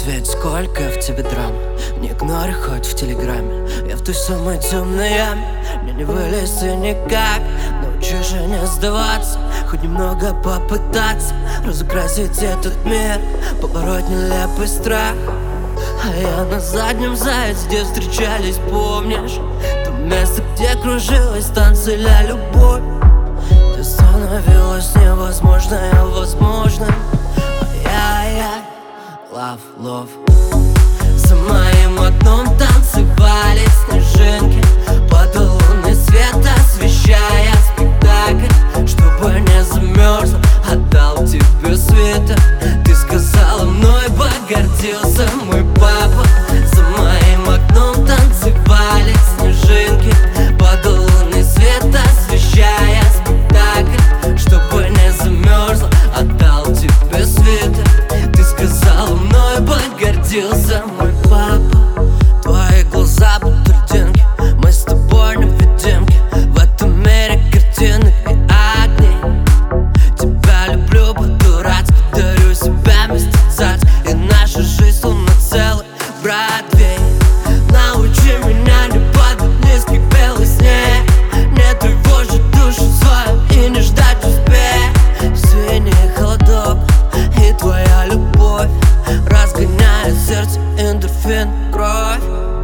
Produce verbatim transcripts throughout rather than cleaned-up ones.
Ответь, сколько в тебе драм. Не игнорь хоть в телеграме. Я в той самой темной яме. Мне не вылезти никак. Научи же не сдаваться, хоть немного попытаться разукрасить этот мир, побороть нелепый страх. А я на заднем зайце, где встречались, помнишь? То место, где кружилась танцы ля любовь. Ты становилось невозможное возможным. Ай-яй-яй, love, love. За моим окном танцевали снежинки под лунный свет, освещая спектакль. Чтобы не замерзла, отдал тебе свитер. Ты сказала, мной погордился мой папа. За моим окном танцевали снежинки под лунный свет, освещая спектакль. Чтобы не замерзла, отдал тебе свитер. Ты сказала, мной погордился мой папа. Твои глаза будто льдинки, мы с тобой невидимки в этом мире картинок и огней. Тебя люблю по-дурацки, дарю себя вместе царь. И наша жизнь словно целый Бродвей. Научи меня не падать низкий белый снег, не тревожить душу свою и не ждать успех. Синий холодок и твоя любовь разгоняет сердце, эндорфин, кровь.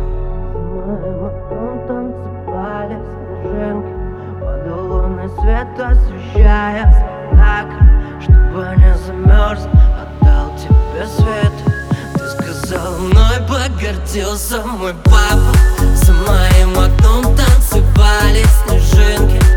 Танцевали снежинки под лунный свет, освещая спектакль. Чтобы не замерз, отдал тебе свет. Ты сказал, мной погордился мой папа. За моим окном танцевали снежинки